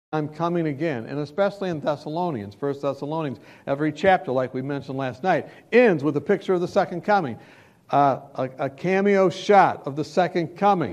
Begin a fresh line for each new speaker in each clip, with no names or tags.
I'm coming again, and especially in Thessalonians, 1 Thessalonians, every chapter, like we mentioned last night, ends with a picture of the second coming, a cameo shot of the second coming.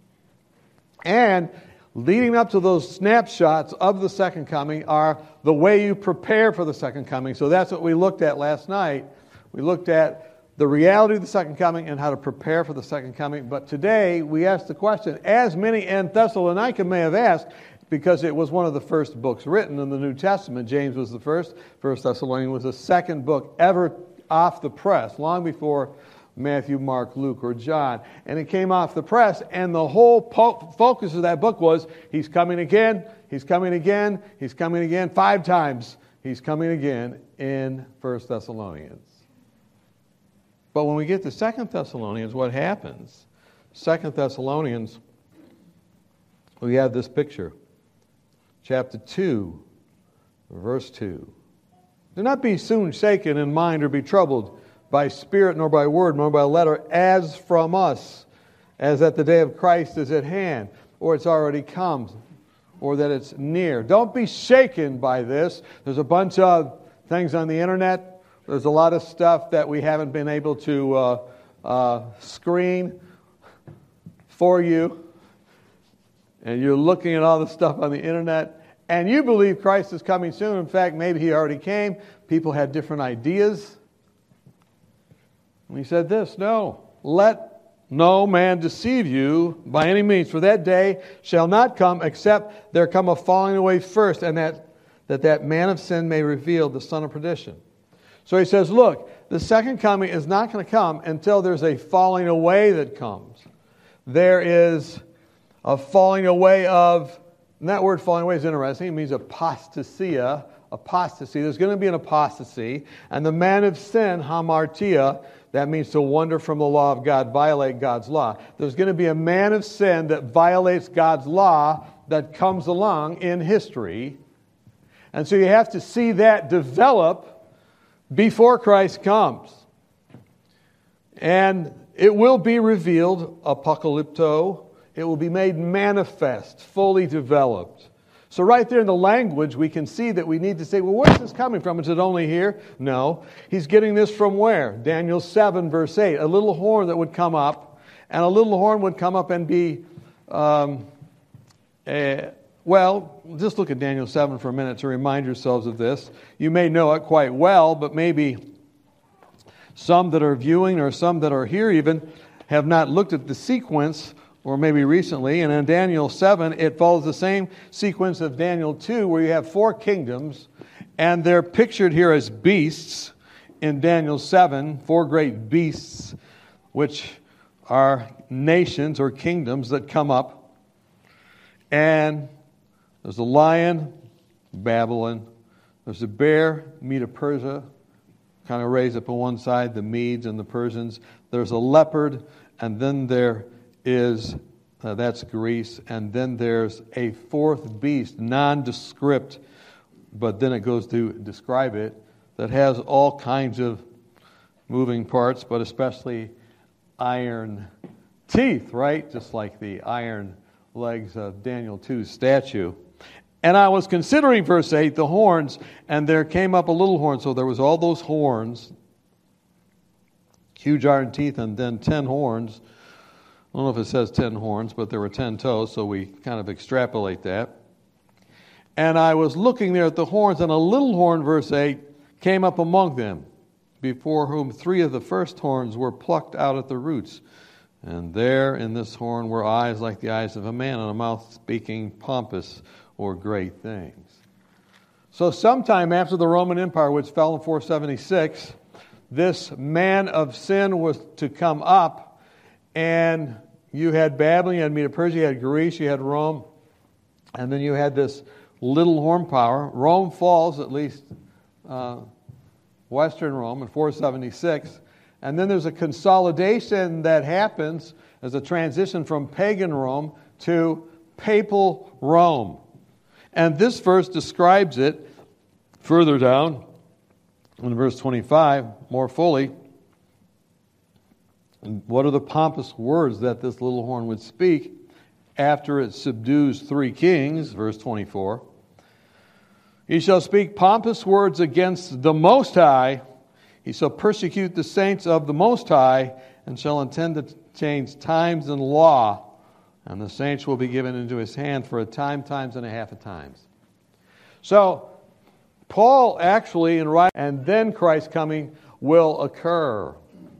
And leading up to those snapshots of the second coming are the way you prepare for the second coming. So that's what we looked at last night. We looked at the reality of the second coming and how to prepare for the second coming. But today we ask the question, as many in Thessalonica may have asked, because it was one of the first books written in the New Testament. James was the first. 1 Thessalonians was the second book ever off the press, long before Matthew, Mark, Luke, or John. And it came off the press, and the whole focus of that book was, He's coming again, He's coming again, He's coming again, 5 times. He's coming again in 1 Thessalonians. But when we get to 2 Thessalonians, what happens? 2 Thessalonians, we have this picture. Chapter 2, verse 2. Do not be soon shaken in mind or be troubled by spirit, nor by word, nor by letter, as from us, as that the day of Christ is at hand, or it's already come, or that it's near. Don't be shaken by this. There's a bunch of things on the internet. There's a lot of stuff that we haven't been able to screen for you. And you're looking at all the stuff on the internet, and you believe Christ is coming soon. In fact, maybe He already came. People had different ideas. And He said this, no, let no man deceive you by any means, for that day shall not come except there come a falling away first, and that man of sin may reveal the son of perdition. So He says, look, the second coming is not going to come until there's a falling away that comes. There is a falling away of, and that word falling away is interesting. It means apostasia. Apostasy. There's going to be an apostasy. And the man of sin, hamartia, that means to wander from the law of God, violate God's law. There's going to be a man of sin that violates God's law that comes along in history. And so you have to see that develop before Christ comes. And it will be revealed, apocalypto. It will be made manifest, fully developed. So right there in the language, we can see that we need to say, well, where's this coming from? Is it only here? No. He's getting this from where? Daniel 7, verse 8. A little horn that would come up, and a little horn would come up and be, well, just look at Daniel 7 for a minute to remind yourselves of this. You may know it quite well, but maybe some that are viewing or some that are here even have not looked at the sequence, or maybe recently. And in Daniel 7, it follows the same sequence of Daniel 2, where you have 4 kingdoms, and they're pictured here as beasts in Daniel 7, 4 great beasts, which are nations or kingdoms that come up. And there's a lion, Babylon. There's a bear, Medo-Persia, kind of raised up on one side, the Medes and the Persians. There's a leopard, and then there is, that's Greece, and then there's a 4th beast, nondescript, but then it goes to describe it, that has all kinds of moving parts, but especially iron teeth, right? Just like the iron legs of Daniel 2's statue. And I was considering, verse 8, the horns, and there came up a little horn, so there was all those horns, huge iron teeth, and then 10 horns. I don't know if it says 10 horns, but there were 10 toes, so we kind of extrapolate that. And I was looking there at the horns, and a little horn, verse 8, came up among them, before whom 3 of the first horns were plucked out at the roots. And there in this horn were eyes like the eyes of a man, and a mouth speaking pompous or great things. So sometime after the Roman Empire, which fell in 476, this man of sin was to come up. And you had Babylon, you had Medo-Persia, you had Greece, you had Rome, and then you had this little horn power. Rome falls, at least Western Rome, in 476. And then there's a consolidation that happens as a transition from pagan Rome to papal Rome. And this verse describes it further down in verse 25 more fully. And what are the pompous words that this little horn would speak after it subdues 3 kings, verse 24? He shall speak pompous words against the Most High. He shall persecute the saints of the Most High, and shall intend to change times and law. And the saints will be given into his hand for a time, times, and a half of times. So, Paul actually, and then Christ's coming will occur.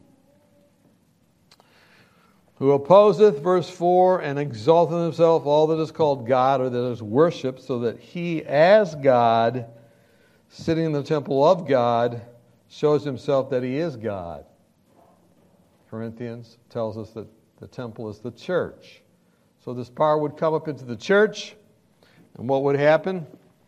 Who opposeth, verse 4, and exalteth himself all that is called God, or that is worshipped, so that he as God, sitting in the temple of God, shows himself that he is God. Corinthians tells us that the temple is the church. So this power would come up into the church, and what would happen?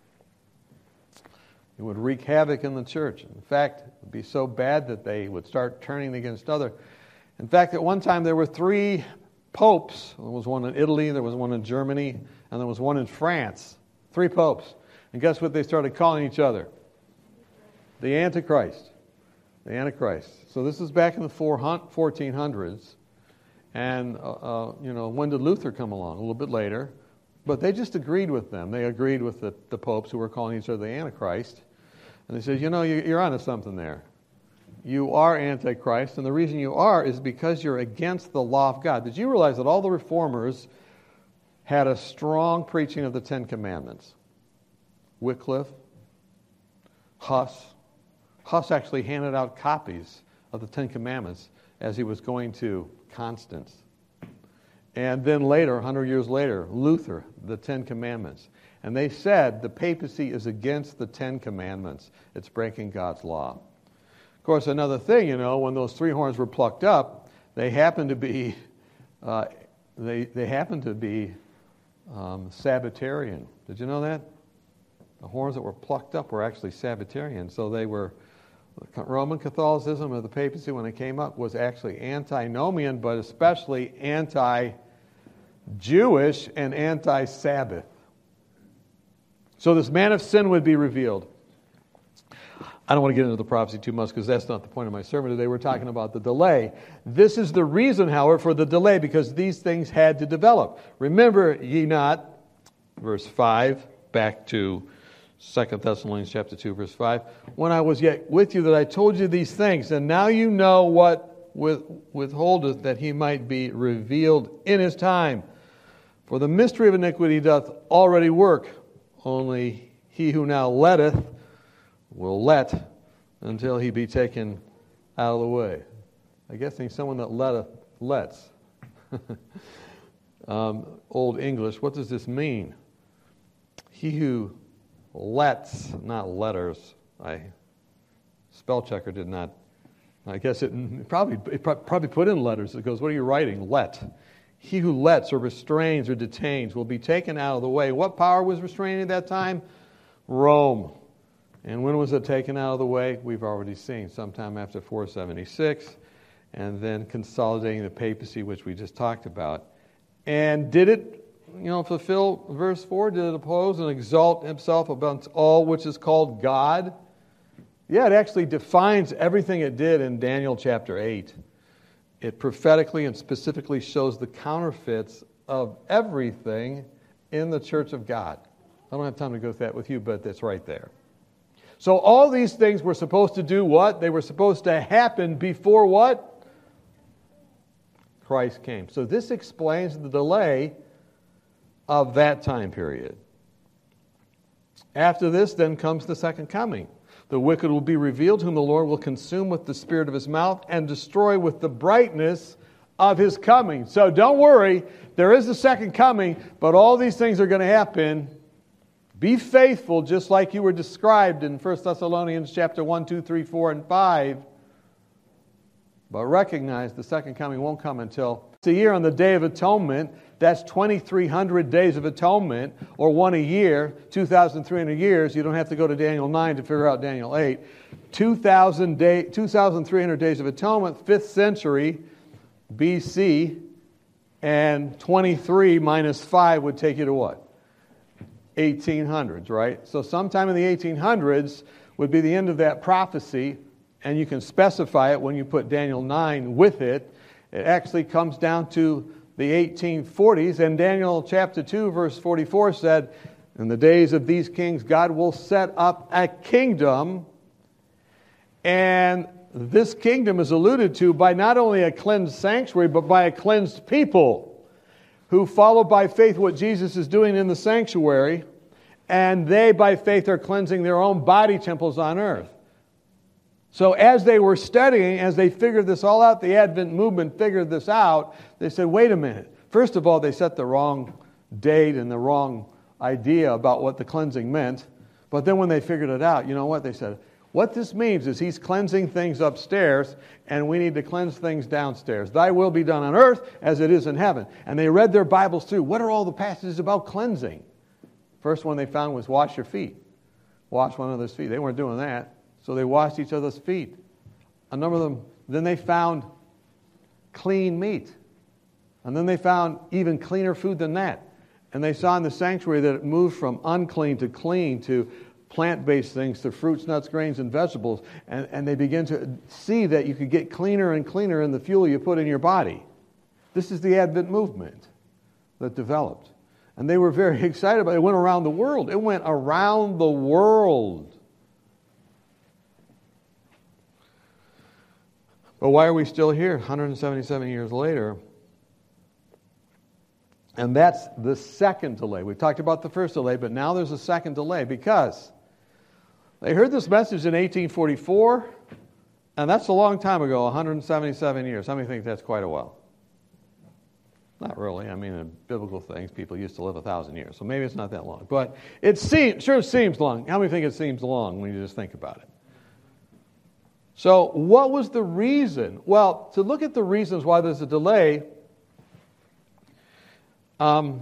It would wreak havoc in the church. In fact, it would be so bad that they would start turning against other. In fact, at one time there were 3 popes. There was one in Italy, there was one in Germany, and there was one in France. 3 popes. And guess what they started calling each other? The Antichrist. The Antichrist. So this is back in the 1400s. And, when did Luther come along? A little bit later. But they just agreed with them. They agreed with the popes who were calling each other the Antichrist. And they said, you're onto something there. You are Antichrist, and the reason you are is because you're against the law of God. Did you realize that all the reformers had a strong preaching of the 10 Commandments? Wycliffe, Huss. Huss actually handed out copies of the 10 Commandments as he was going to Constance. And then later, 100 years later, Luther, the 10 Commandments. And they said the papacy is against the 10 Commandments. It's breaking God's law. Of course, another thing, when those 3 horns were plucked up, they happened to be Sabbatarian. Did you know that? The horns that were plucked up were actually Sabbatarian. So they were, Roman Catholicism or the papacy when it came up was actually antinomian, but especially anti-Jewish and anti-Sabbath. So this man of sin would be revealed. I don't want to get into the prophecy too much because that's not the point of my sermon today. We're talking about the delay. This is the reason, however, for the delay, because these things had to develop. Remember ye not, verse 5, back to 2 Thessalonians chapter 2, verse 5, when I was yet with you that I told you these things, and now you know what withholdeth that he might be revealed in his time. For the mystery of iniquity doth already work, only he who now letteth will let until he be taken out of the way. I guess he's someone that letteth lets. Old English, what does this mean? He who lets, not letters. Spell checker did not. I guess it probably put in letters. It goes, what are you writing? Let. He who lets or restrains or detains will be taken out of the way. What power was restraining at that time? Rome. And when was it taken out of the way? We've already seen, sometime after 476, and then consolidating the papacy, which we just talked about. And did it, fulfill verse 4? Did it oppose and exalt himself above all which is called God? Yeah, it actually defines everything it did in Daniel chapter 8. It prophetically and specifically shows the counterfeits of everything in the church of God. I don't have time to go through that with you, but it's right there. So all these things were supposed to do what? They were supposed to happen before what? Christ came. So this explains the delay of that time period. After this, then comes the second coming. The wicked will be revealed, whom the Lord will consume with the spirit of his mouth and destroy with the brightness of his coming. So don't worry, there is a second coming, but all these things are going to happen. Be faithful, just like you were described in 1 Thessalonians chapter 1, 2, 3, 4, and 5. But recognize the second coming won't come until it's a year on the Day of Atonement. That's 2,300 days of atonement, or one a year, 2,300 years. You don't have to go to Daniel 9 to figure out Daniel 8. 2,300 days of atonement, 5th century BC, and 23 minus 5 would take you to what? 1800s, right? So sometime in the 1800s would be the end of that prophecy, and you can specify it when you put Daniel 9 with it. It actually comes down to the 1840s, and Daniel chapter 2 verse 44 said In the days of these kings, God will set up a kingdom, and this kingdom is alluded to by not only a cleansed sanctuary, but by a cleansed people who follow by faith what Jesus is doing in the sanctuary, and they by faith are cleansing their own body temples on earth. So as they were studying, as they figured this all out, the Advent movement figured this out, they said, wait a minute. First of all, they set the wrong date and the wrong idea about what the cleansing meant. But then when they figured it out, you know what? They said, what this means is he's cleansing things upstairs, and we need to cleanse things downstairs. Thy will be done on earth as it is in heaven. And they read their Bibles through. What are all the passages about cleansing? First one they found was wash your feet. Wash one another's feet. They weren't doing that. So they washed each other's feet. A number of them, then they found clean meat. And then they found even cleaner food than that. And they saw in the sanctuary that it moved from unclean to clean to plant-based things to fruits, nuts, grains, and vegetables. And they began to see that you could get cleaner and cleaner in the fuel you put in your body. This is the Advent movement that developed. And they were very excited about it. It went around the world. It went around the world. But why are we still here 177 years later? And that's the second delay. We talked about the first delay, but now there's a second delay because they heard this message in 1844, and that's a long time ago, 177 years. How many think that's quite a while? Not really. I mean, in biblical things, people used to live 1,000 years, so maybe it's not that long. But it sure seems long. How many think it seems long when you just think about it? So what was the reason? Well, to look at the reasons why there's a delay, I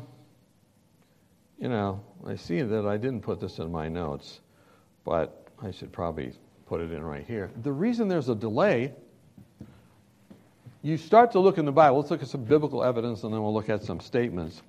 see that I didn't put this in my notes, but I should probably put it in right here. The reason there's a delay, you start to look in the Bible. Let's look at some biblical evidence, and then we'll look at some statements.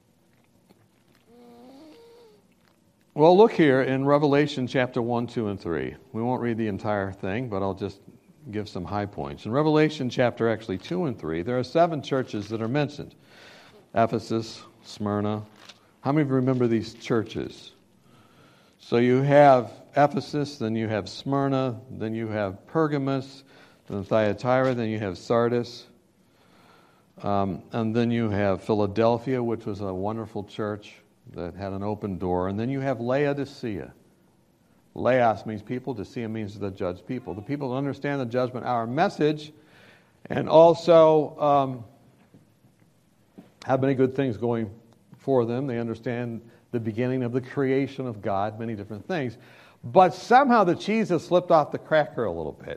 Well, look here in Revelation chapter 1, 2, and 3. We won't read the entire thing, but I'll just give some high points. In Revelation chapter 2 and 3, there are 7 churches that are mentioned. Ephesus, Smyrna. How many of you remember these churches? So you have Ephesus, then you have Smyrna, then you have Pergamos, then Thyatira, then you have Sardis, and then you have Philadelphia, which was a wonderful church that had an open door. And then you have Laodicea. Laos means people, Decea means the judged people. The people that understand the judgment hour message and also have many good things going for them. They understand the beginning of the creation of God, many different things. But somehow the cheese has slipped off the cracker a little bit.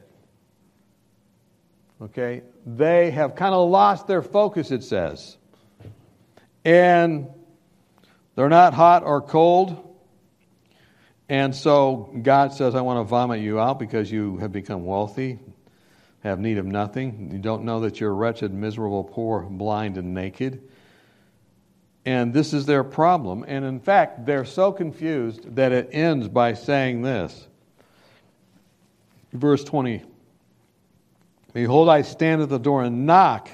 Okay? They have kind of lost their focus, it says. And they're not hot or cold. And so God says, I want to vomit you out because you have become wealthy, have need of nothing. You don't know that you're wretched, miserable, poor, blind, and naked. And this is their problem. And in fact, they're so confused that it ends by saying this. Verse 20. Behold, I stand at the door and knock.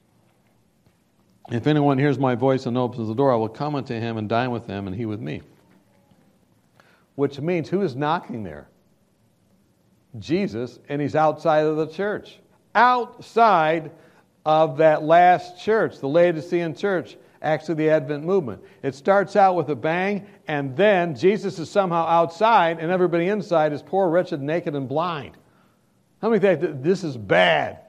If anyone hears my voice and opens the door, I will come unto him and dine with him, and he with me. Which means, who is knocking there? Jesus, and he's outside of the church. Outside of that last church, the Laodicean church, actually the Advent movement. It starts out with a bang, and then Jesus is somehow outside, and everybody inside is poor, wretched, naked, and blind. How many think that this is bad?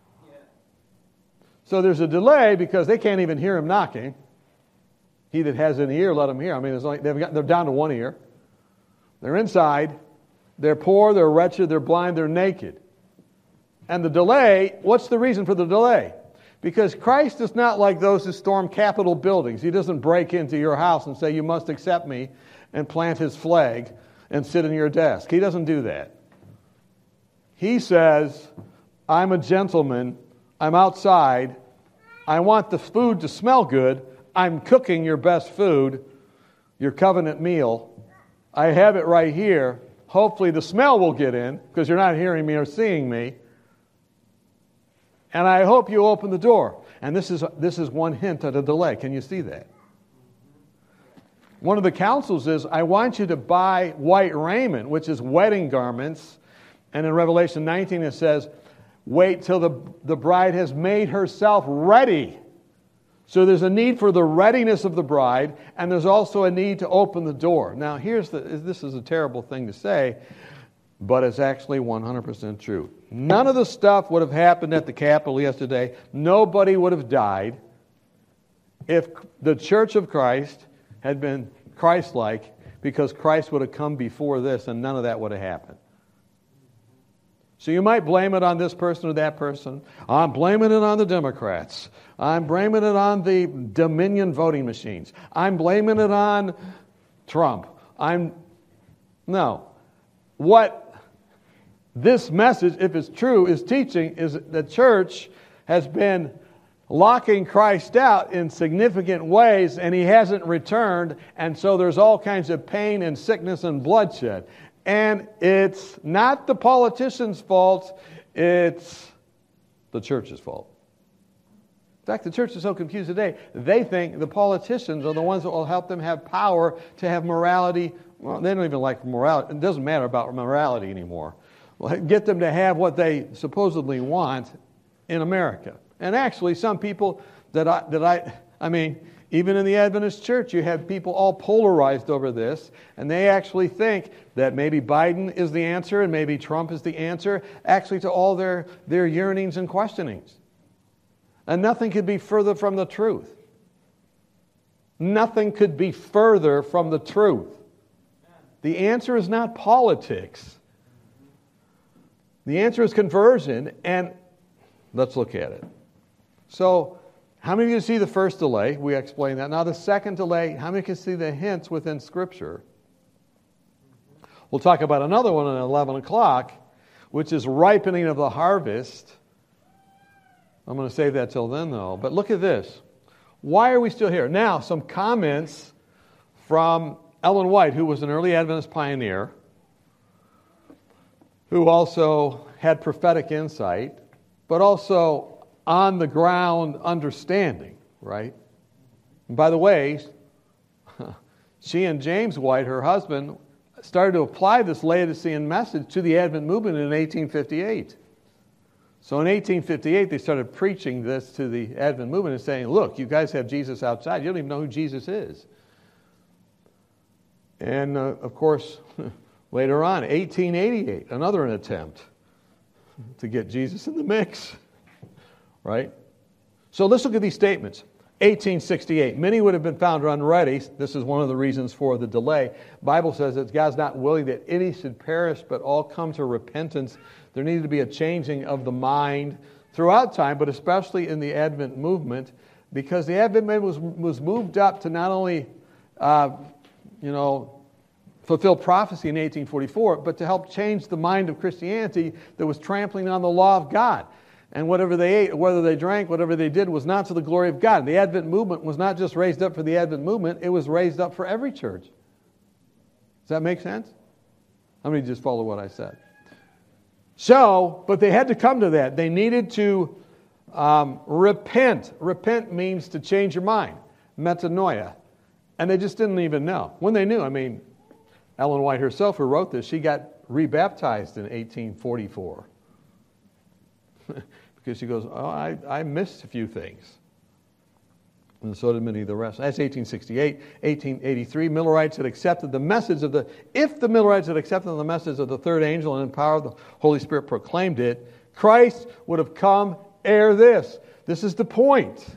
So there's a delay because they can't even hear him knocking. He that has an ear, let him hear. I mean, they're down to one ear. They're inside. They're poor, they're wretched, they're blind, they're naked. And the delay, what's the reason for the delay? Because Christ is not like those who storm Capitol buildings. He doesn't break into your house and say, you must accept me, and plant his flag and sit in your desk. He doesn't do that. He says, I'm a gentleman. I'm outside. I want the food to smell good. I'm cooking your best food, your covenant meal. I have it right here. Hopefully the smell will get in because you're not hearing me or seeing me. And I hope you open the door. And this is one hint at a delay. Can you see that? One of the counsels is, I want you to buy white raiment, which is wedding garments. And in Revelation 19 it says, wait till the bride has made herself ready. So there's a need for the readiness of the bride, and there's also a need to open the door. Now this is a terrible thing to say, but it's actually 100% true. None of the stuff would have happened at the Capitol yesterday. Nobody would have died if the Church of Christ had been Christ-like, because Christ would have come before this, and none of that would have happened. So you might blame it on this person or that person. I'm blaming it on the Democrats. I'm blaming it on the Dominion voting machines. I'm blaming it on Trump. No. What this message, if it's true, is teaching is that the church has been locking Christ out in significant ways, and he hasn't returned, and so there's all kinds of pain and sickness and bloodshed. And it's not the politicians' fault, it's the church's fault. In fact, the church is so confused today, they think the politicians are the ones that will help them have power to have morality. Well, they don't even like morality. It doesn't matter about morality anymore. Well, get them to have what they supposedly want in America. And actually, some people I mean, even in the Adventist church, you have people all polarized over this, and they actually think that maybe Biden is the answer and maybe Trump is the answer, actually to all their yearnings and questionings. And nothing could be further from the truth. Nothing could be further from the truth. The answer is not politics. The answer is conversion, and let's look at it. So, how many of you see the first delay? We explained that. Now the second delay, how many can see the hints within Scripture? We'll talk about another one at 11 o'clock, which is ripening of the harvest. I'm going to save that till then, though. But look at this. Why are we still here? Now, some comments from Ellen White, who was an early Adventist pioneer, who also had prophetic insight, but also on-the-ground understanding, right? And by the way, she and James White, her husband, started to apply this Laodicean message to the Advent movement in 1858. So in 1858, they started preaching this to the Advent movement and saying, look, you guys have Jesus outside. You don't even know who Jesus is. And, of course, later on, 1888, another attempt to get Jesus in the mix. Right? So let's look at these statements. 1868, many would have been found unready. This is one of the reasons for the delay. The Bible says that God's not willing that any should perish, but all come to repentance. There needed to be a changing of the mind throughout time, but especially in the Advent movement, because the Advent movement was moved up to not only, fulfill prophecy in 1844, but to help change the mind of Christianity that was trampling on the law of God. And whatever they ate, whether they drank, whatever they did was not to the glory of God. The Advent movement was not just raised up for the Advent movement, it was raised up for every church. Does that make sense? How many just follow what I said? So, but they had to come to that. They needed to repent. Repent means to change your mind. Metanoia. And they just didn't even know. When they knew, Ellen White herself, who wrote this, she got rebaptized in 1844. Because she goes, I missed a few things. And so did many of the rest. That's 1868. 1883, Millerites had accepted the message of if the Millerites had accepted the message of the third angel and in power of the Holy Spirit proclaimed it, Christ would have come ere this. This is the point.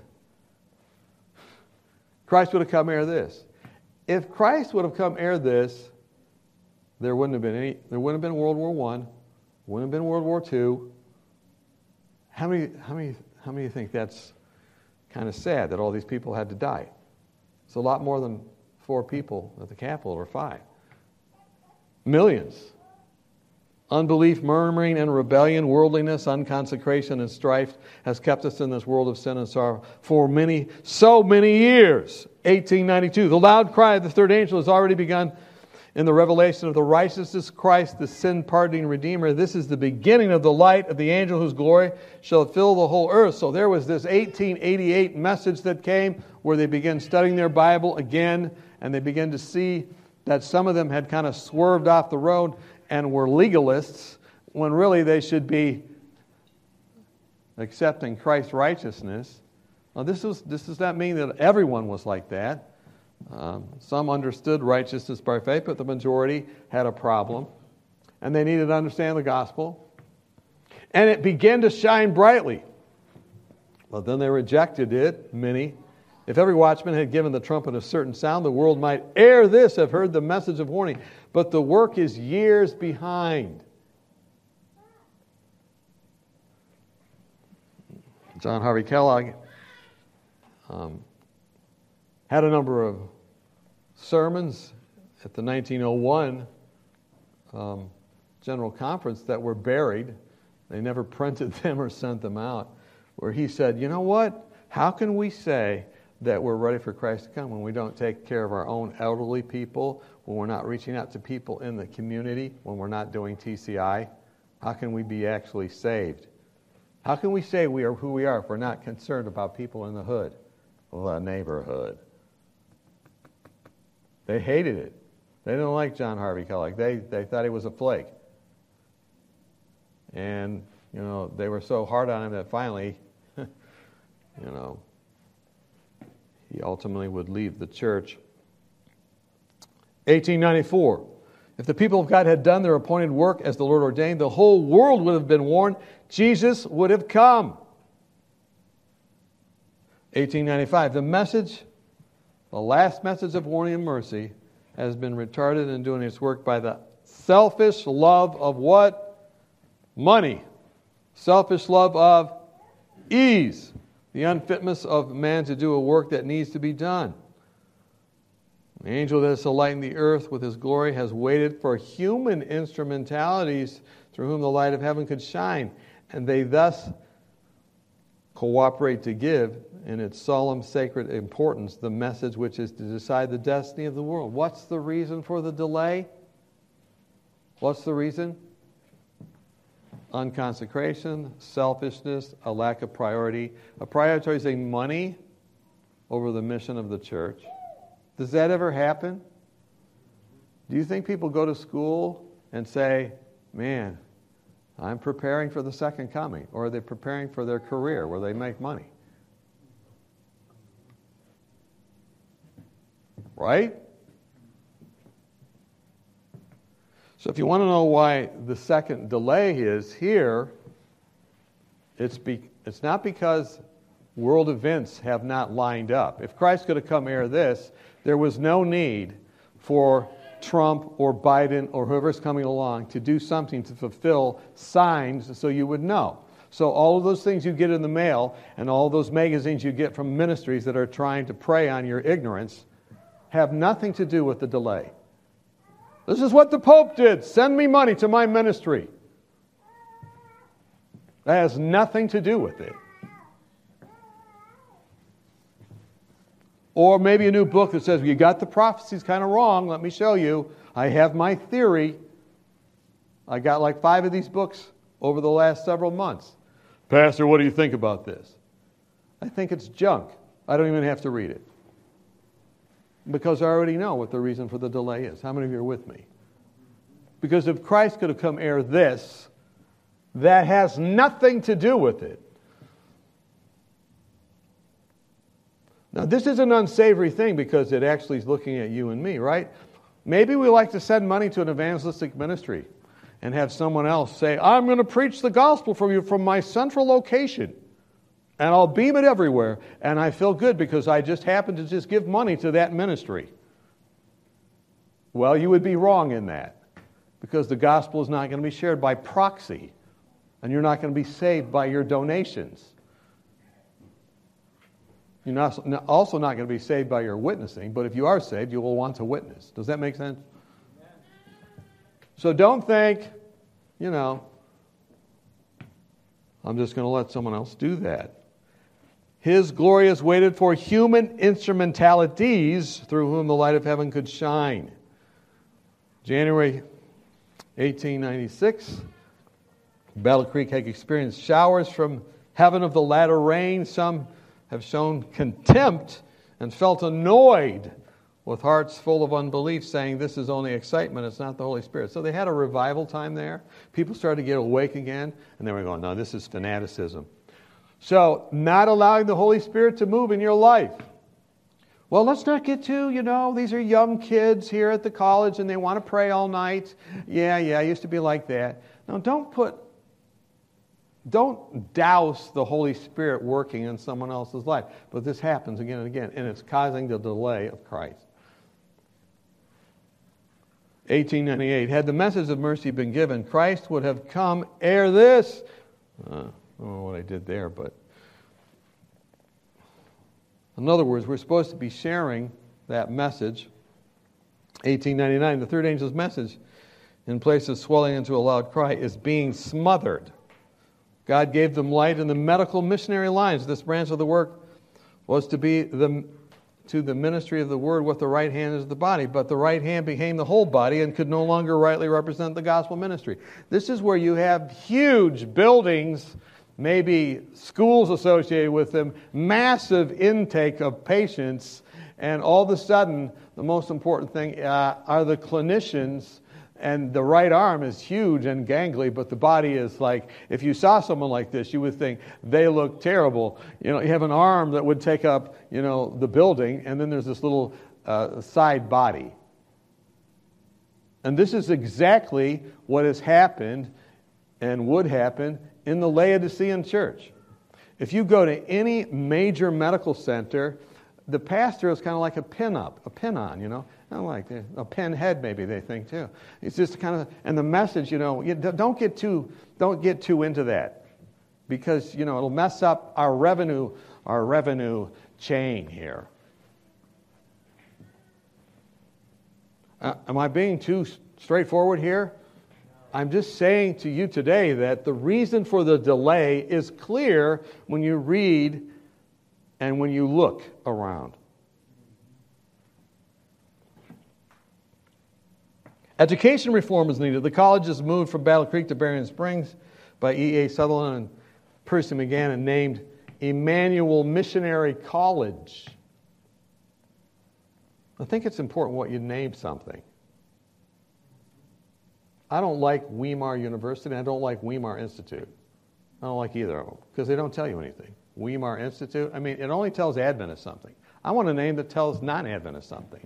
Christ would have come ere this. If Christ would have come ere this, there wouldn't have been World War I, wouldn't have been World War II. How many think that's kind of sad that all these people had to die? It's a lot more than 4 people at the Capitol, or 5. Millions. Unbelief, murmuring, and rebellion, worldliness, unconsecration, and strife has kept us in this world of sin and sorrow for so many years. 1892, the loud cry of the third angel has already begun in the revelation of the righteousness of Christ, the sin-pardoning Redeemer. This is the beginning of the light of the angel whose glory shall fill the whole earth. So there was this 1888 message that came where they began studying their Bible again, and they began to see that some of them had kind of swerved off the road and were legalists, when really they should be accepting Christ's righteousness. Now, this does not mean that everyone was like that. Some understood righteousness by faith, but the majority had a problem, and they needed to understand the gospel. And it began to shine brightly. But then they rejected it, many. If every watchman had given the trumpet a certain sound, the world might ere this have heard the message of warning. But the work is years behind. John Harvey Kellogg had a number of sermons at the 1901 General Conference that were buried. They never printed them or sent them out, where he said, you know what? How can we say that we're ready for Christ to come when we don't take care of our own elderly people, when we're not reaching out to people in the community, when we're not doing TCI? How can we be actually saved? How can we say we are who we are if we're not concerned about people in the hood, the neighborhood? They hated it. They didn't like John Harvey Kellogg. They thought he was a flake. And, they were so hard on him that finally, he ultimately would leave the church. 1894. If the people of God had done their appointed work as the Lord ordained, the whole world would have been warned. Jesus would have come. 1895. The last message of warning and mercy has been retarded in doing its work by the selfish love of what? Money. Selfish love of ease. The unfitness of man to do a work that needs to be done. The angel that has lightened the earth with his glory has waited for human instrumentalities through whom the light of heaven could shine, and they thus cooperate to give, in its solemn, sacred importance, the message which is to decide the destiny of the world. What's the reason for the delay? What's the reason? Unconsecration, selfishness, a lack of priority, a prioritizing money over the mission of the church. Does that ever happen? Do you think people go to school and say, man, I'm preparing for the second coming? Or are they preparing for their career where they make money? Right? So if you want to know why the second delay is here, it's not because world events have not lined up. If Christ could have come ere this, there was no need for Trump or Biden or whoever's coming along to do something to fulfill signs so you would know. So all of those things you get in the mail and all those magazines you get from ministries that are trying to prey on your ignorance have nothing to do with the delay. This is what the Pope did. Send me money to my ministry. That has nothing to do with it. Or maybe a new book that says, you got the prophecies kind of wrong. Let me show you. I have my theory. I got like 5 of these books over the last several months. Pastor, what do you think about this? I think it's junk. I don't even have to read it. Because I already know what the reason for the delay is. How many of you are with me? Because if Christ could have come ere this, that has nothing to do with it. Now, this is an unsavory thing because it actually is looking at you and me, right? Maybe we like to send money to an evangelistic ministry and have someone else say, I'm going to preach the gospel for you from my central location. And I'll beam it everywhere. And I feel good because I just happen to just give money to that ministry. Well, you would be wrong in that. Because the gospel is not going to be shared by proxy. And you're not going to be saved by your donations. You're also not going to be saved by your witnessing. But if you are saved, you will want to witness. Does that make sense? So don't think, I'm just going to let someone else do that. His glory is waited for human instrumentalities through whom the light of heaven could shine. January 1896, Battle Creek had experienced showers from heaven of the latter rain. Some have shown contempt and felt annoyed with hearts full of unbelief, saying this is only excitement, it's not the Holy Spirit. So they had a revival time there. People started to get awake again, and they were going, no, this is fanaticism. So, not allowing the Holy Spirit to move in your life. Well, let's not get too, these are young kids here at the college and they want to pray all night. Yeah, I used to be like that. No, don't douse the Holy Spirit working in someone else's life. But this happens again and again, and it's causing the delay of Christ. 1898, had the message of mercy been given, Christ would have come ere this. I don't know what I did there, but in other words, we're supposed to be sharing that message. 1899, the third angel's message, in place of swelling into a loud cry, is being smothered. God gave them light in the medical missionary lines. This branch of the work was to be to the ministry of the word what the right hand is the body, but the right hand became the whole body and could no longer rightly represent the gospel ministry. This is where you have huge buildings, maybe schools associated with them, massive intake of patients, and all of a sudden, the most important thing are the clinicians, and the right arm is huge and gangly, but the body is like, if you saw someone like this, you would think they look terrible. You have an arm that would take up, the building, and then there's this little side body. And this is exactly what has happened and would happen in the Laodicean church. If you go to any major medical center, the pastor is kind of like a pin-on, Not like a pinhead, maybe they think too. It's just kind of, and the message, don't get too into that, because it'll mess up our revenue chain here. Am I being too straightforward here? I'm just saying to you today that the reason for the delay is clear when you read and when you look around. Education reform is needed. The college is moved from Battle Creek to Berrien Springs by E.A. Sutherland and Percy McGann and named Emmanuel Missionary College. I think it's important what you name something. I don't like Weimar University, and I don't like Weimar Institute. I don't like either of them, because they don't tell you anything. Weimar Institute, it only tells Adventists something. I want a name that tells non-Adventists something.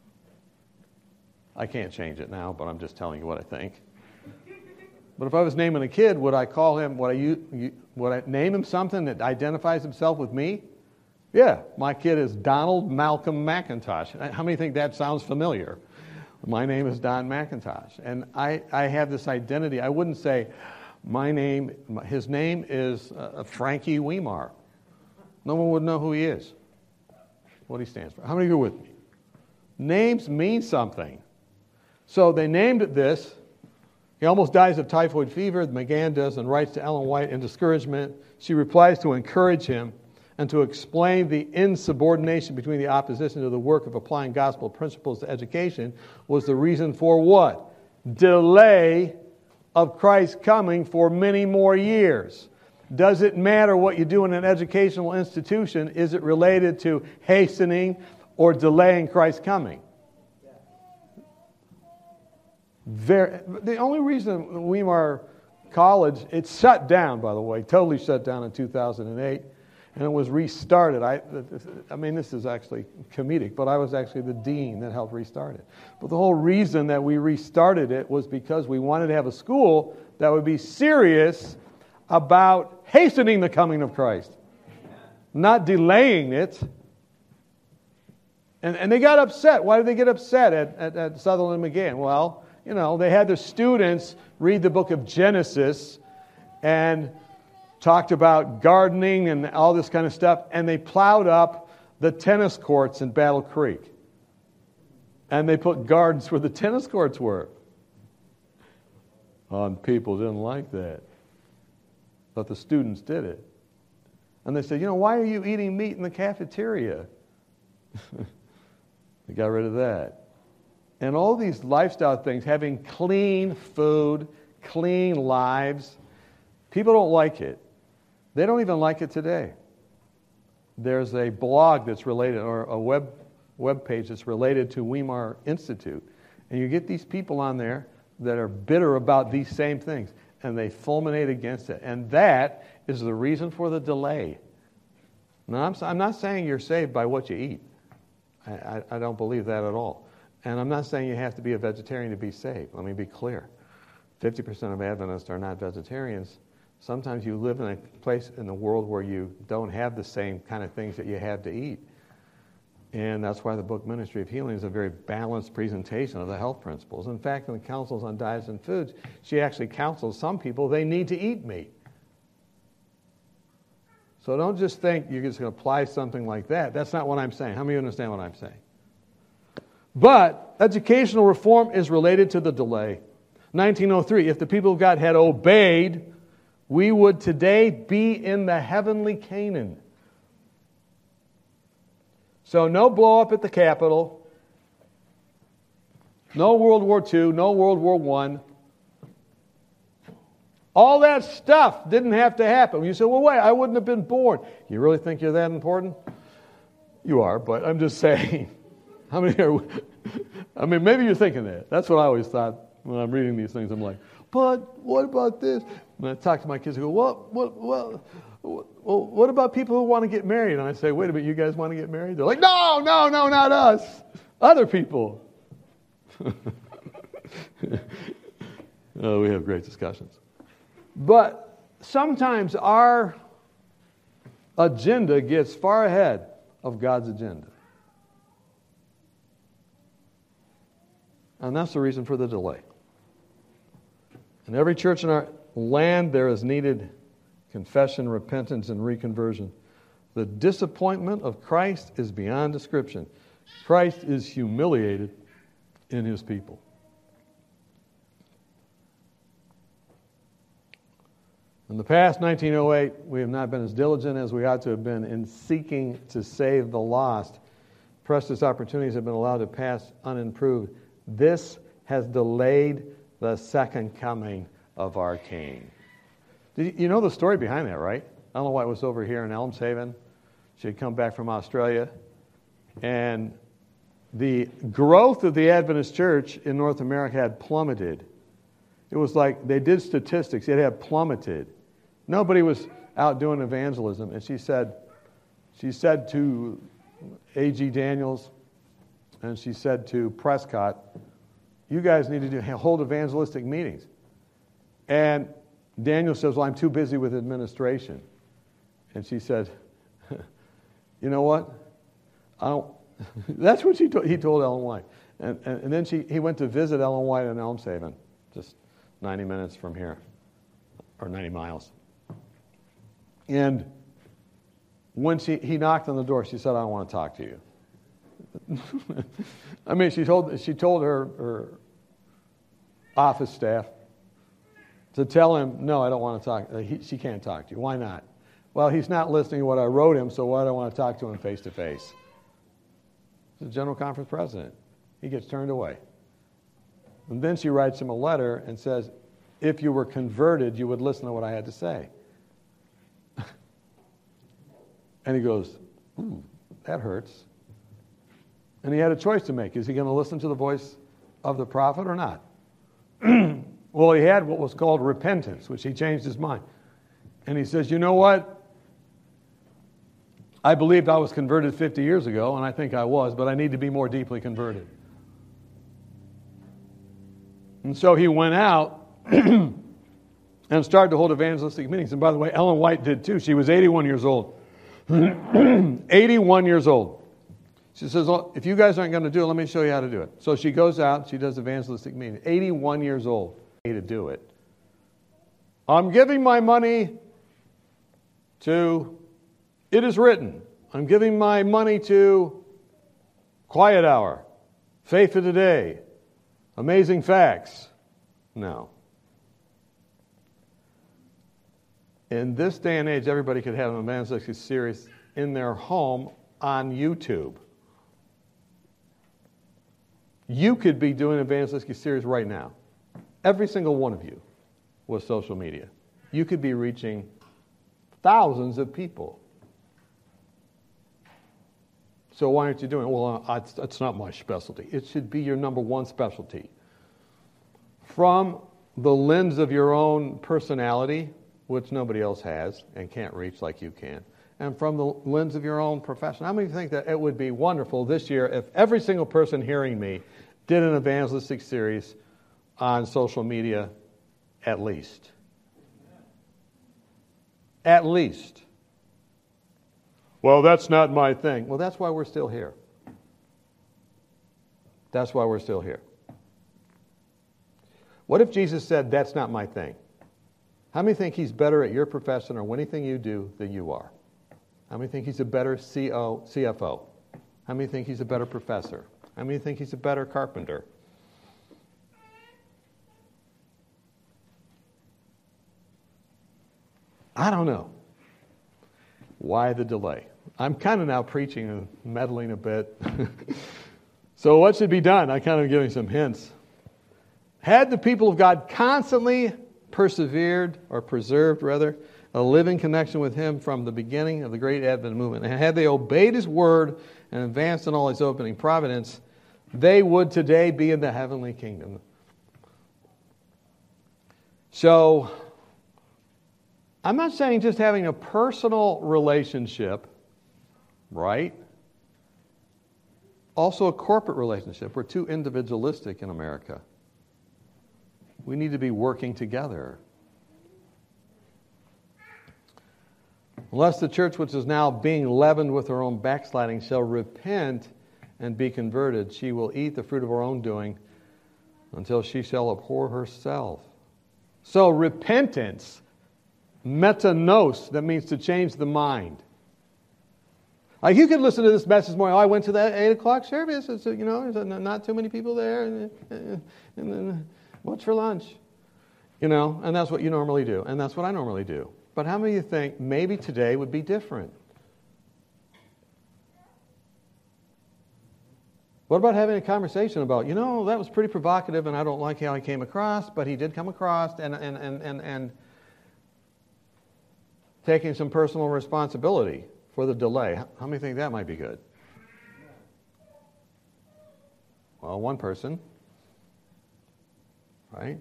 I can't change it now, but I'm just telling you what I think. But if I was naming a kid, would I call him, would I name him something that identifies himself with me? Yeah, my kid is Donald Malcolm McIntosh. How many think that sounds familiar? My name is Don McIntosh, and I have this identity. I wouldn't say his name is Frankie Weimar. No one would know who he is, what he stands for. How many of you are with me? Names mean something. So they named it this. He almost dies of typhoid fever, McGann does, and writes to Ellen White in discouragement. She replies to encourage him and to explain the insubordination between the opposition to the work of applying gospel principles to education was the reason for what? Delay of Christ's coming for many more years. Does it matter what you do in an educational institution? Is it related to hastening or delaying Christ's coming? The only reason Weimar College, it's shut down, by the way, totally shut down in 2008, and it was restarted. This is actually comedic, but I was actually the dean that helped restart it. But the whole reason that we restarted it was because we wanted to have a school that would be serious about hastening the coming of Christ, not delaying it. And they got upset. Why did they get upset at Sutherland and McGann? Well, they had their students read the book of Genesis and talked about gardening and all this kind of stuff, and they plowed up the tennis courts in Battle Creek. And they put gardens where the tennis courts were. And people didn't like that. But the students did it. And they said, why are you eating meat in the cafeteria? They got rid of that. And all these lifestyle things, having clean food, clean lives, people don't like it. They don't even like it today. There's a blog that's related, or a web page that's related to Weimar Institute. And you get these people on there that are bitter about these same things, and they fulminate against it. And that is the reason for the delay. Now, I'm not saying you're saved by what you eat. I don't believe that at all. And I'm not saying you have to be a vegetarian to be saved. Let me be clear. 50% of Adventists are not vegetarians. Sometimes you live in a place in the world where you don't have the same kind of things that you have to eat. And that's why the book Ministry of Healing is a very balanced presentation of the health principles. In fact, in the Counsels on Diets and Foods, she actually counsels some people they need to eat meat. So don't just think you're just going to apply something like that. That's not what I'm saying. How many of you understand what I'm saying? But educational reform is related to the delay. 1903, if the people of God had obeyed, we would today be in the heavenly Canaan. So no blow up at the Capitol, no World War II, no World War I. All that stuff didn't have to happen. You say, well, wait, I wouldn't have been born. You really think you're that important? You are, but I'm just saying. How many are... I mean, maybe you're thinking that. That's what I always thought when I'm reading these things. I'm like, but what about this? When I talk to my kids, I go, what about people who want to get married? And I say, wait a minute, you guys want to get married? They're like, no, not us. Other people. Oh, we have great discussions. But sometimes our agenda gets far ahead of God's agenda. And that's the reason for the delay. In every church in our land, there is needed confession, repentance, and reconversion. The disappointment of Christ is beyond description. Christ is humiliated in his people. In the past 1908, we have not been as diligent as we ought to have been in seeking to save the lost. Precious opportunities have been allowed to pass unimproved. This has delayed the second coming of our King. You know the story behind that, right? Ellen White was over here in Elmshaven. She had come back from Australia. And the growth of the Adventist church in North America had plummeted. It was like they did statistics. It had plummeted. Nobody was out doing evangelism. And she said to A.G. Daniels, and she said to Prescott, you guys need to hold evangelistic meetings. And Daniel says, well, I'm too busy with administration. And she said, you know what? That's what he told Ellen White. And then he went to visit Ellen White in Elmshaven, just 90 minutes from here, or 90 miles. And when he knocked on the door, she said, I don't want to talk to you. I mean, she told her office staff to tell him, no, I don't want to talk. She can't talk to you. Why not? Well, he's not listening to what I wrote him, so why do I want to talk to him face to face? The General Conference president. He gets turned away. And then she writes him a letter and says, if you were converted, you would listen to what I had to say. And he goes, ooh, that hurts. And he had a choice to make. Is he going to listen to the voice of the prophet or not? Well, he had what was called repentance, which he changed his mind. And he says, you know what? I believed I was converted 50 years ago, and I think I was, but I need to be more deeply converted. And so he went out and started to hold evangelistic meetings. And by the way, Ellen White did too. She was 81 years old. 81 years old. She says, well, if you guys aren't going to do it, let me show you how to do it. So she goes out, she does evangelistic meetings. 81 years old to do it. I'm giving my money to It Is Written. I'm giving my money to Quiet Hour, Faith of Today, Amazing Facts. No. In this day and age, everybody could have an evangelistic series in their home on YouTube. You could be doing an evangelistic series right now. Every single one of you with social media. You could be reaching thousands of people. So why aren't you doing it? Well, it's not my specialty. It should be your number one specialty. From the lens of your own personality, which nobody else has and can't reach like you can, and from the lens of your own profession. How many think that it would be wonderful this year if every single person hearing me did an evangelistic series on social media at least? At least. Well, that's not my thing. Well, that's why we're still here. That's why we're still here. What if Jesus said, that's not my thing? How many think he's better at your profession or anything you do than you are? How many think he's a better CFO? How many think he's a better professor? How many think he's a better carpenter? I don't know. Why the delay? I'm kind of now preaching and meddling a bit. So what should be done? I'm kind of giving some hints. Had the people of God constantly persevered, or preserved rather, a living connection with Him from the beginning of the great Advent movement, and had they obeyed His word and advanced in all His opening providence, they would today be in the heavenly kingdom. So, I'm not saying just having a personal relationship, right? Also a corporate relationship. We're too individualistic in America. We need to be working together. Unless the church, which is now being leavened with her own backsliding, shall repent and be converted, she will eat the fruit of her own doing until she shall abhor herself. So repentance, metanos, that means to change the mind. Like you could listen to this message morning. Oh, I went to that 8 o'clock service. It's, there's not too many people there. And what's for lunch? And that's what you normally do. And that's what I normally do. But how many of you think maybe today would be different? What about having a conversation about, that was pretty provocative and I don't like how he came across, but he did come across and taking some personal responsibility for the delay. How many think that might be good? Well, one person, right?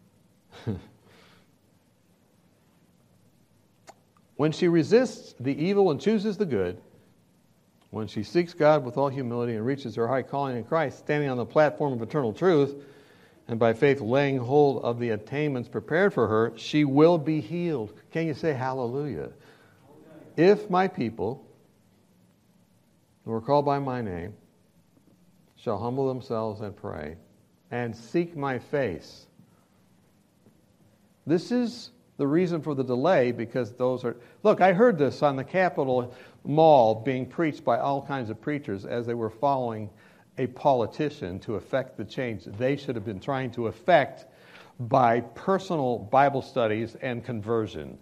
When she resists the evil and chooses the good, when she seeks God with all humility and reaches her high calling in Christ, standing on the platform of eternal truth, and by faith laying hold of the attainments prepared for her, she will be healed. Can you say hallelujah? If my people, who are called by my name, shall humble themselves and pray, and seek my face. This is the reason for the delay, because those are... Look, I heard this on the Capitol Mall being preached by all kinds of preachers as they were following a politician to effect the change they should have been trying to effect by personal Bible studies and conversion.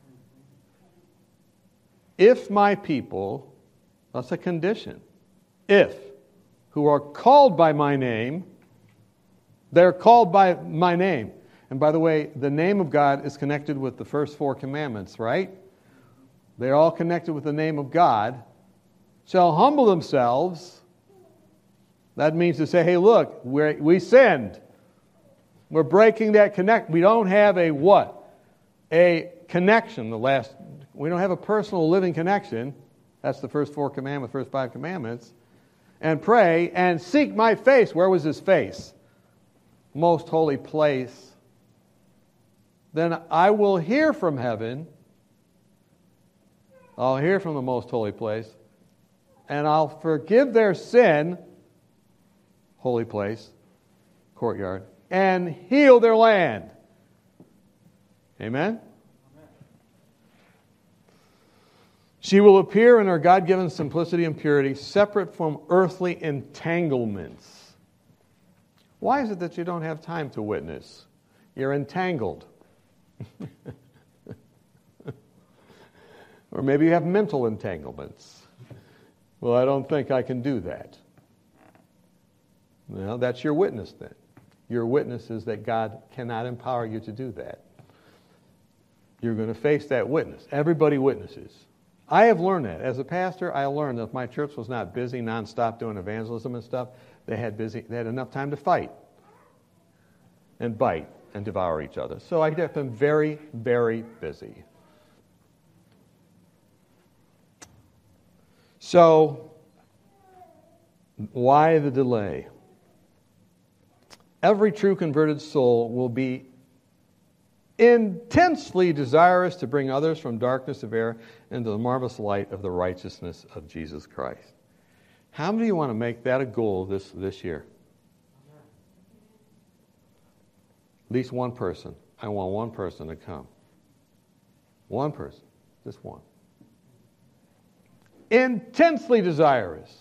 If my people, that's a condition, if, who are called by my name, they're called by my name. And by the way, the name of God is connected with the first 4 commandments, right? They're all connected with the name of God. Shall humble themselves. That means to say, hey, look, we sinned. We're breaking that connect. We don't have a what? A connection. We don't have a personal living connection. That's the first 4 commandments, first 5 commandments. And pray and seek my face. Where was His face? Most holy place. Then I will hear from heaven. I'll hear from the most holy place. And I'll forgive their sin, holy place, courtyard, and heal their land. Amen? She will appear in her God-given simplicity and purity, separate from earthly entanglements. Why is it that you don't have time to witness? You're entangled. Or maybe you have mental entanglements. Well, I don't think I can do that. Well, that's your witness then. Your witness is that God cannot empower you to do that. You're going to face that witness. Everybody witnesses. I have learned that. As a pastor, I learned that if my church was not busy nonstop doing evangelism and stuff, they had enough time to fight and bite and devour each other. So I kept them very, very busy. So, why the delay? Every true converted soul will be intensely desirous to bring others from darkness of error into the marvelous light of the righteousness of Jesus Christ. How many of you want to make that a goal this year? At least one person. I want one person to come. One person. Just one. Intensely desirous.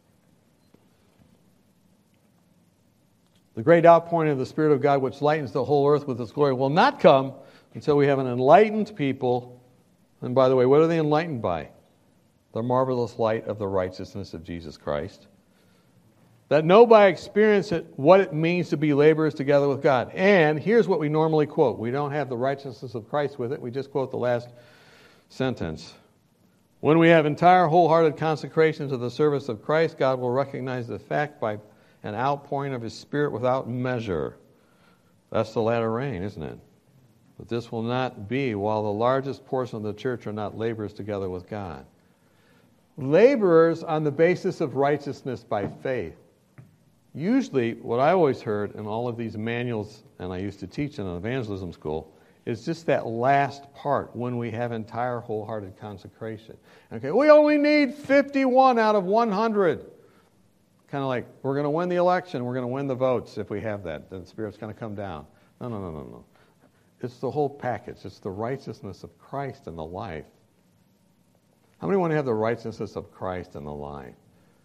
The great outpouring of the Spirit of God, which lightens the whole earth with His glory, will not come until we have an enlightened people. And by the way, what are they enlightened by? The marvelous light of the righteousness of Jesus Christ. That know by experience what it means to be laborers together with God. And here's what we normally quote. We don't have the righteousness of Christ with it. We just quote the last sentence. When we have entire, wholehearted consecration to the service of Christ, God will recognize the fact by an outpouring of His Spirit without measure. That's the latter rain, isn't it? But this will not be while the largest portion of the church are not laborers together with God. Laborers on the basis of righteousness by faith. Usually, what I always heard in all of these manuals, and I used to teach in an evangelism school, is just that last part, when we have entire wholehearted consecration. Okay, we only need 51 out of 100. Kind of like, we're going to win the election, we're going to win the votes if we have that. The Spirit's going to come down. No. It's the whole package. It's the righteousness of Christ in the life. How many want to have the righteousness of Christ in the life?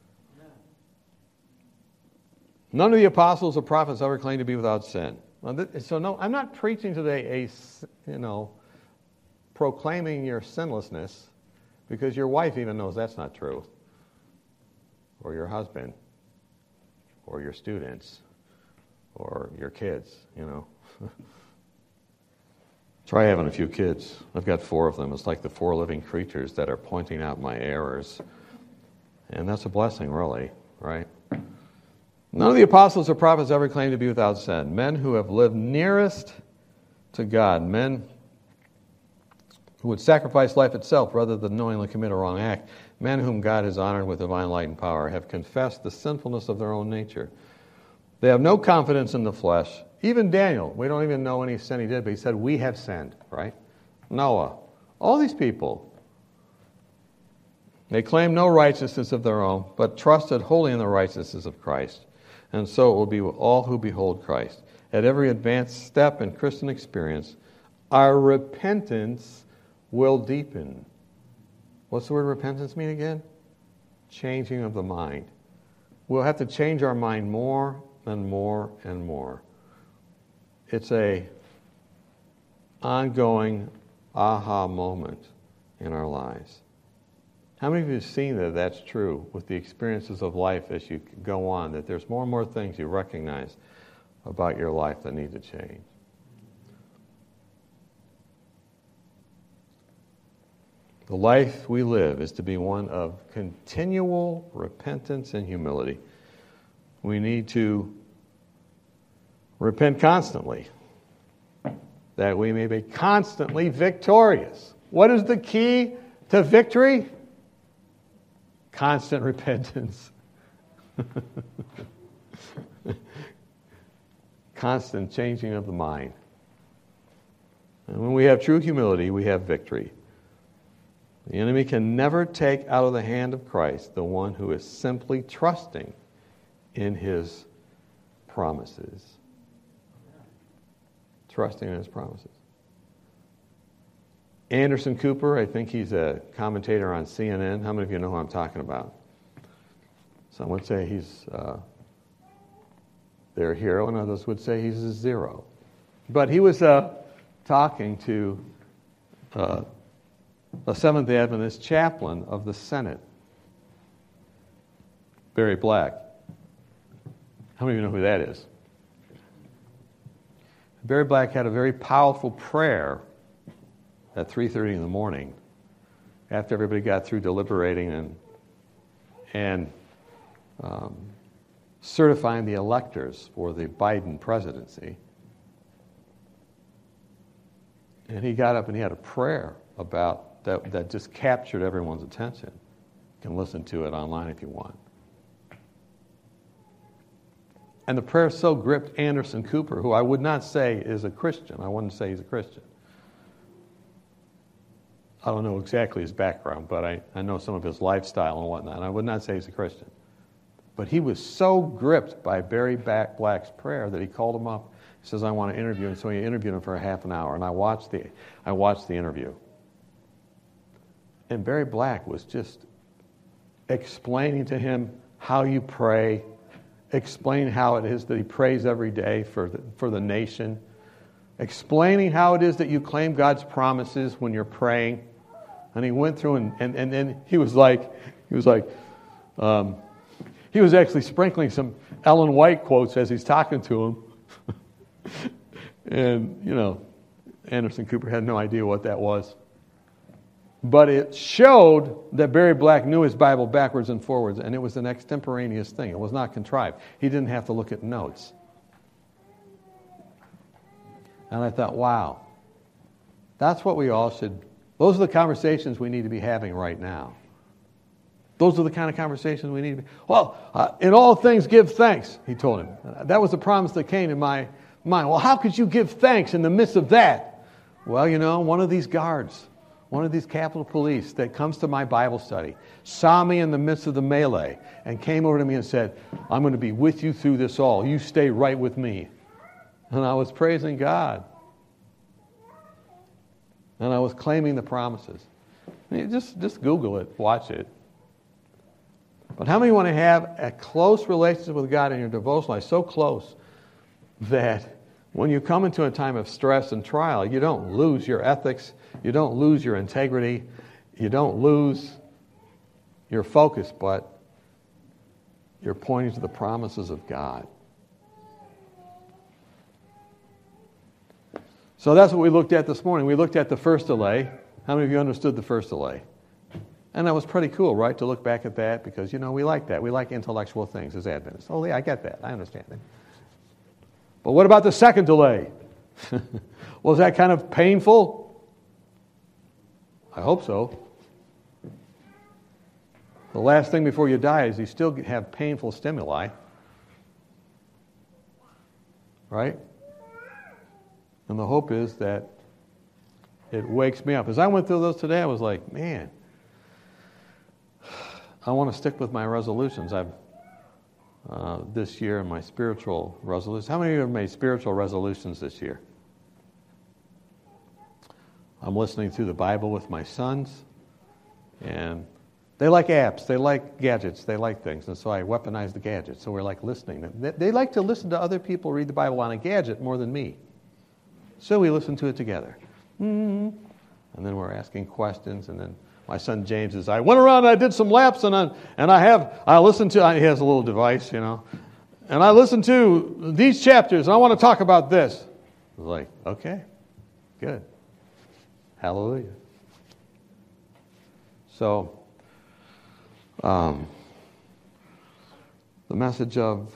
None of the apostles or prophets ever claimed to be without sin. So no, I'm not preaching today proclaiming your sinlessness, because your wife even knows that's not true, or your husband, or your students, or your kids, Try having a few kids. I've got 4 of them. It's like the 4 living creatures that are pointing out my errors. And that's a blessing, really, right? None of the apostles or prophets ever claimed to be without sin. Men who have lived nearest to God, men who would sacrifice life itself rather than knowingly commit a wrong act, men whom God has honored with divine light and power, have confessed the sinfulness of their own nature. They have no confidence in the flesh. Even Daniel, we don't even know any sin he did, but he said, we have sinned, right? Noah, all these people. They claim no righteousness of their own, but trusted wholly in the righteousness of Christ. And so it will be with all who behold Christ. At every advanced step in Christian experience, our repentance will deepen. What's the word repentance mean again? Changing of the mind. We'll have to change our mind more and more and more. It's a ongoing aha moment in our lives. How many of you have seen that that's true with the experiences of life as you go on, that there's more and more things you recognize about your life that need to change? The life we live is to be one of continual repentance and humility. We need to repent constantly, that we may be constantly victorious. What is the key to victory? Constant repentance. Constant changing of the mind. And when we have true humility, we have victory. The enemy can never take out of the hand of Christ the one who is simply trusting in His promises. Trusting in His promises. Anderson Cooper, I think he's a commentator on CNN. How many of you know who I'm talking about? Some would say he's their hero, and others would say he's a zero. But he was talking to a Seventh-day Adventist chaplain of the Senate, Barry Black. How many of you know who that is? Barry Black had a very powerful prayer at 3:30 in the morning after everybody got through deliberating and certifying the electors for the Biden presidency. And he got up and he had a prayer about that just captured everyone's attention. You can listen to it online if you want. And the prayer so gripped Anderson Cooper, who I would not say is a Christian. I wouldn't say he's a Christian. I don't know exactly his background, but I know some of his lifestyle and whatnot. I would not say he's a Christian. But he was so gripped by Barry Black's prayer that he called him up. He says, I want to interview him. So he interviewed him for a half an hour, and I watched the interview. And Barry Black was just explaining to him how you pray, explaining how it is that he prays every day for the nation, explaining how it is that you claim God's promises when you're praying. And he went through and then he was actually sprinkling some Ellen White quotes as he's talking to him. And, Anderson Cooper had no idea what that was. But it showed that Barry Black knew his Bible backwards and forwards, and it was an extemporaneous thing. It was not contrived. He didn't have to look at notes. And I thought, wow, that's what we all should, those are the conversations we need to be having right now. Those are the kind of conversations we need to be, in all things give thanks, he told him. That was the promise that came to my mind. Well, how could you give thanks in the midst of that? Well, one of these guards, one of these Capitol Police that comes to my Bible study, saw me in the midst of the melee and came over to me and said, I'm going to be with you through this all. You stay right with me. And I was praising God. And I was claiming the promises. Just Google it, watch it. But how many want to have a close relationship with God in your devotional life, so close that when you come into a time of stress and trial, you don't lose your ethics, you don't lose your integrity, you don't lose your focus, but you're pointing to the promises of God. So that's what we looked at this morning. We looked at the first delay. How many of you understood the first delay? And that was pretty cool, right, to look back at that because, we like that. We like intellectual things as Adventists. Oh, yeah, I get that. I understand that. But what about the second delay? Was that kind of painful? I hope so. The last thing before you die is you still have painful stimuli. Right? And the hope is that it wakes me up. As I went through those today, I was like, man, I want to stick with my resolutions. I've this year in my spiritual resolutions. How many of you have made spiritual resolutions this year? I'm listening through the Bible with my sons, and they like apps, they like gadgets, they like things, and so I weaponize the gadgets. So we're like listening. They like to listen to other people read the Bible on a gadget more than me. So we listen to it together. And then we're asking questions, and then my son James says, I went around and I did some laps, and I listened to, he has a little device, and I listened to these chapters, and I want to talk about this. I was like, okay, good. Hallelujah. So, the message of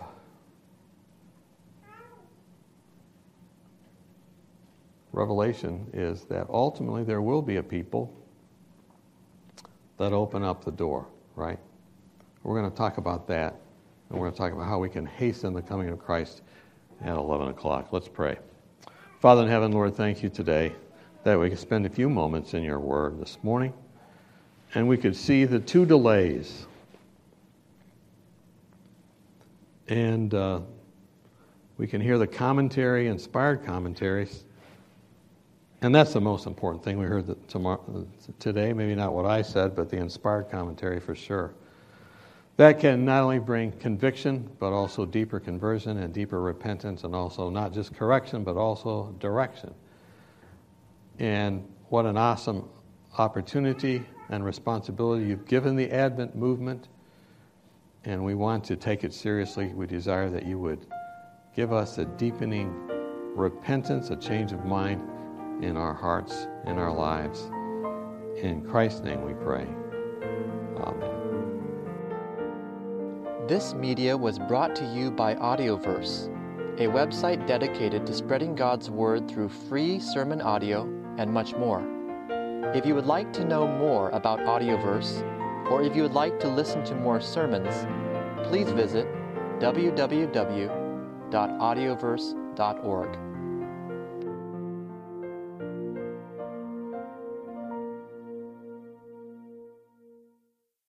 Revelation is that ultimately there will be a people that open up the door, right? We're going to talk about that, and we're going to talk about how we can hasten the coming of Christ at 11 o'clock. Let's pray. Father in heaven, Lord, thank you today that we could spend a few moments in your word this morning, and we could see the two delays. And we can hear the commentary, inspired commentaries. And that's the most important thing we heard today. Maybe not what I said, but the inspired commentary for sure. That can not only bring conviction, but also deeper conversion and deeper repentance, and also not just correction, but also direction. And what an awesome opportunity and responsibility you've given the Advent movement and we want to take it seriously. We desire that you would give us a deepening repentance, a change of mind in our hearts, in our lives. In Christ's name we pray. Amen.
This media was brought to you by Audioverse, a website dedicated to spreading God's Word through free sermon audio and much more. If you would like to know more about Audioverse, or if you would like to listen to more sermons, please visit www.audioverse.org.